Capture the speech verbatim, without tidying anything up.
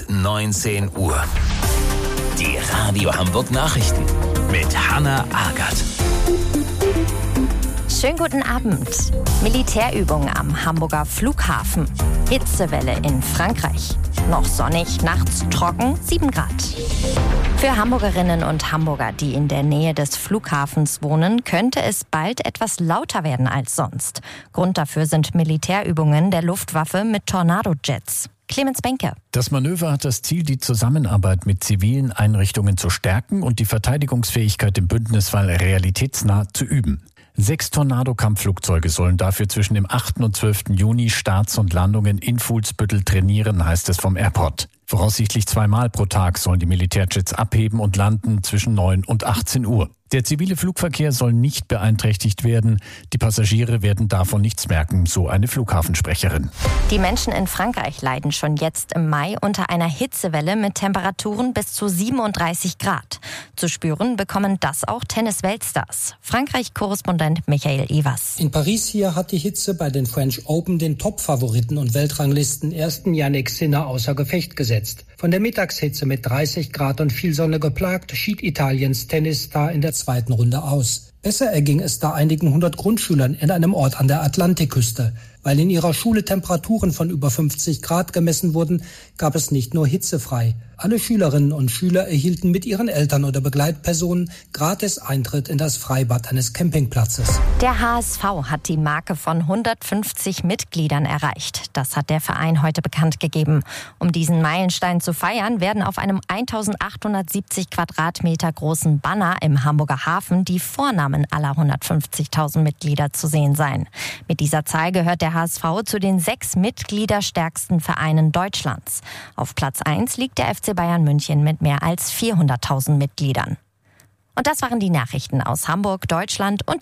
neunzehn Uhr. Die Radio Hamburg Nachrichten mit Hanna Agert. Schönen guten Abend. Militärübungen am Hamburger Flughafen. Hitzewelle in Frankreich. Noch sonnig, nachts trocken, sieben Grad. Für Hamburgerinnen und Hamburger, die in der Nähe des Flughafens wohnen, könnte es bald etwas lauter werden als sonst. Grund dafür sind Militärübungen der Luftwaffe mit Tornado-Jets. Clemens Benke. Das Manöver hat das Ziel, die Zusammenarbeit mit zivilen Einrichtungen zu stärken und die Verteidigungsfähigkeit im Bündnisfall realitätsnah zu üben. Sechs Tornado-Kampfflugzeuge sollen dafür zwischen dem achten und zwölften Juni Starts und Landungen in Fuhlsbüttel trainieren, heißt es vom Airport. Voraussichtlich zweimal pro Tag sollen die Militärjets abheben und landen zwischen neun und achtzehn Uhr. Der zivile Flugverkehr soll nicht beeinträchtigt werden. Die Passagiere werden davon nichts merken, so eine Flughafensprecherin. Die Menschen in Frankreich leiden schon jetzt im Mai unter einer Hitzewelle mit Temperaturen bis zu siebenunddreißig Grad. Zu spüren bekommen das auch Tennis-Weltstars. Frankreich-Korrespondent Michael Evers. In Paris hier hat die Hitze bei den French Open den Top-Favoriten und Weltranglisten ersten Jannik Sinner außer Gefecht gesetzt. Von der Mittagshitze mit dreißig Grad und viel Sonne geplagt, schied Italiens Tennisstar in der zweiten Runde aus. Besser erging es da einigen hundert Grundschülern in einem Ort an der Atlantikküste. Weil in ihrer Schule Temperaturen von über fünfzig Grad gemessen wurden, gab es nicht nur hitzefrei. Alle Schülerinnen und Schüler erhielten mit ihren Eltern oder Begleitpersonen gratis Eintritt in das Freibad eines Campingplatzes. Der H S V hat die Marke von hundertfünfzig Mitgliedern erreicht. Das hat der Verein heute bekannt gegeben. Um diesen Meilenstein zu feiern, werden auf einem eintausendachthundertsiebzig Quadratmeter großen Banner im Hamburger Hafen die Vornamen aller hundertfünfzigtausend Mitglieder zu sehen sein. Mit dieser Zahl gehört der H S V zu den sechs mitgliederstärksten Vereinen Deutschlands. Auf Platz eins liegt der F C Bayern München mit mehr als vierhunderttausend Mitgliedern. Und das waren die Nachrichten aus Hamburg, Deutschland und